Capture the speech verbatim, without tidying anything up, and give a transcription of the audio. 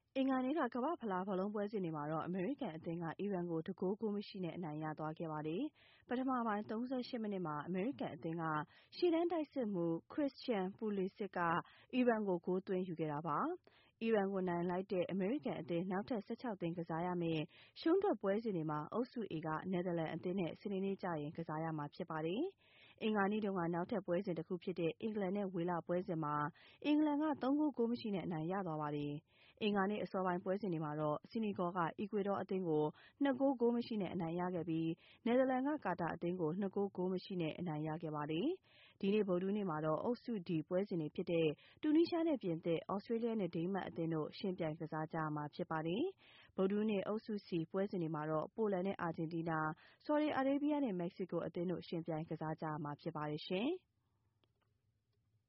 အင်္ဂါနေ့ကကမ္ဘာ့ဖလားဘောလုံးပွဲစဉ်တွေမှာတော့အမေရိကန်အသင်းကအီရန်ကိုတဂိုးဂိုးမရှိနဲ့အနိုင်ရသွားခဲ့ပါတယ်။ပထမပိုင်း၃၈မိနစ်မှာအမေရိကန်အသင်းကရှေ့တန်းတိုက်စစ်မှူး Christian Pulisic ကအီရန်ကိုဂိုးသွင်းယူခဲ့တာပါ။အီရန်ကိုနိုင်လိုက်တဲ့အမေရိကန်အသင်းနောက်ထပ်၁၆သင်းကစားရမယ့်ရှုံးထွက်ပွဲစဉ်တွေမှာအုပ်စု A ကနယ်သာလန်အသင်းနဲ့စနေနေ့ကျရင်ကစားရမှာဖြစ်ပါတယ်။အင်္ဂါနေ့တုန်းကနောက်ထပ်ပွဲစဉ်တစ်ခုဖြစ်တဲ့အင်္ဂလန်နဲ့ဝေလပွဲစဉ်မှာအင်္ဂလန်က၃ဂိုးဂိုးမရှိနဲ့အနိုင်ရသွားပါတယ်။အင်္ဂါနေ့အစောပိုင်းပွဲစဉ်တွေမှာတော့ဆီနီဂေါကအီကွေဒေါအသင်းကို၂ဂိုးဂိုးမရှိနဲ့အနိုင်ရခဲ့ပြီးနယ်သာလန်ကကာတာအသင်းကို၂ဂိုးဂိုးမရှိနဲ့အနိုင်ရခဲ့ပါတယ်။ဒီနေ့ဗုဒ္ဓဟူးနေ့မှာတော့အုပ်စု D ပွဲစဉ်တွေဖြစ်တဲ့တူနီးရှားနဲ့ပြင်သစ်၊ဩစတြေးလျနဲ့ဒိန်းမတ်အသင်းတို့ယှဉ်ပြိုင်ကစားကြရမှာဖြစ်ပါတယ်။ဗုဒ္ဓဟူးနေ့အုပ်စု C ပွဲစဉ်တွေမှာတော့ပိုလန်နဲ့အာဂျင်တီးနား၊ဆော်ဒီအာရေးဗီးယားနဲ့မက္ကဆီကိုအသင်းတို့ယှဉ်ပြိုင်ကစားကြရမှာဖြစ်ပါတယ်ရှင်။